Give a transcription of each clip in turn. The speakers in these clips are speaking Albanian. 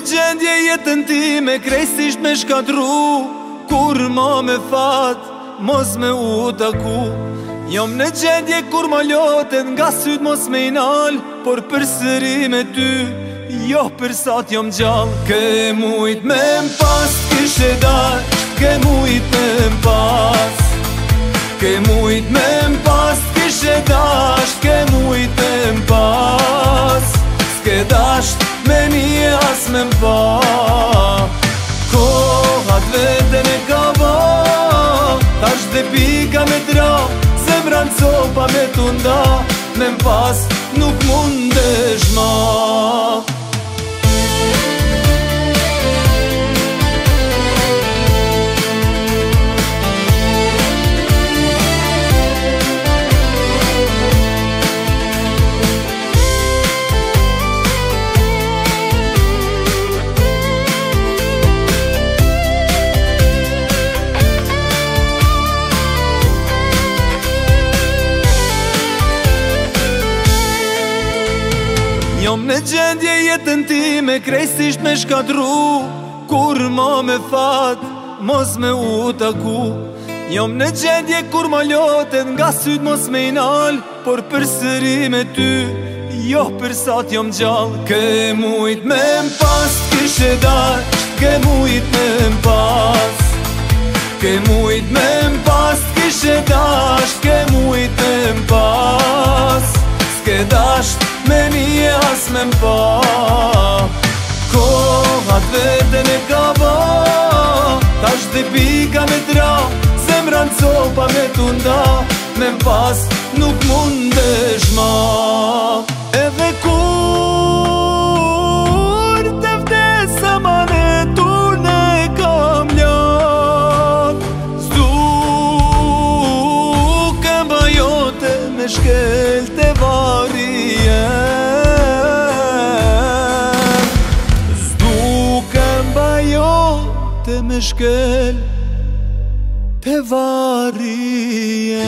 gjendje jetën ti me krejsisht me shkatru, kur ma me fat, mos me u taku. Jom në gjendje kur ma lotet nga syt mos me inal, por për sëri me ty, jo për sat jom gjall. Ke mujt me m'pas t'kishe dar, ke mujt me m'pas, ke mujt me m'pas t'kishe dash, ke mujt me m'pas, s'ke dasht me një as me m'pa. Kohat vetën e ka ba, tash dhe pika me tra, zemran copa me tunda, me m'pas nuk mundesh ma. Jom në gjendje jetën ti me krejsisht me shkatru, kur ma me fat, mos me u taku. Jom në gjendje kur ma lotet nga syt mos me inal, por për sëri me ty, jo për sat jom gjall. Ke mujt me m'pas t'kishe dar, ke mujt me m'pas, ke mujt me m'pas t'kishe dash, ke mujt me m'pas, s'ke dasht me një as me m'pa. Kohat vetën e ka ba, tash dhe pika me tra, zemran copa me tunda, me m'pas nuk mundesh ma. Edhe kur të vdesa manetun e kam lak, s'du këmba jote me shkel të varije, s'du këmba jote me shkel të varije.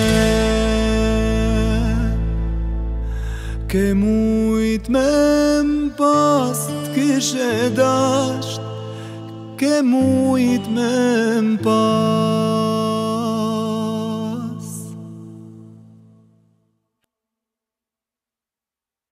Ke mujt me m'pas t'kishe dasht, ke mujt me m'pas.